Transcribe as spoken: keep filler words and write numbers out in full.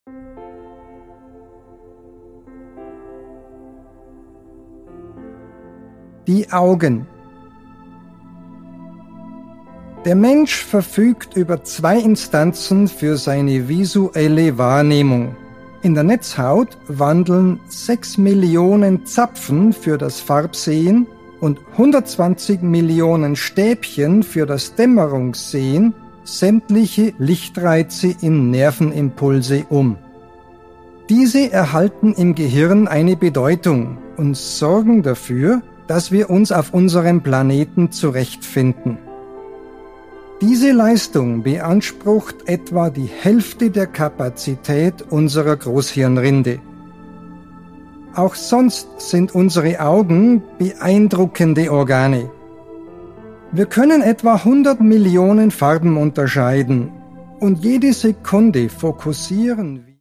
Die Augen. Der Mensch verfügt über zwei Instanzen für seine visuelle Wahrnehmung. In der Netzhaut wandeln sechs Millionen Zapfen für das Farbsehen und hundertzwanzig Millionen Stäbchen für das Dämmerungssehen sämtliche Lichtreize in Nervenimpulse um. Diese erhalten im Gehirn eine Bedeutung und sorgen dafür, dass wir uns auf unserem Planeten zurechtfinden. Diese Leistung beansprucht etwa die Hälfte der Kapazität unserer Großhirnrinde. Auch sonst sind unsere Augen beeindruckende Organe. Wir können etwa hundert Millionen Farben unterscheiden und jede Sekunde fokussieren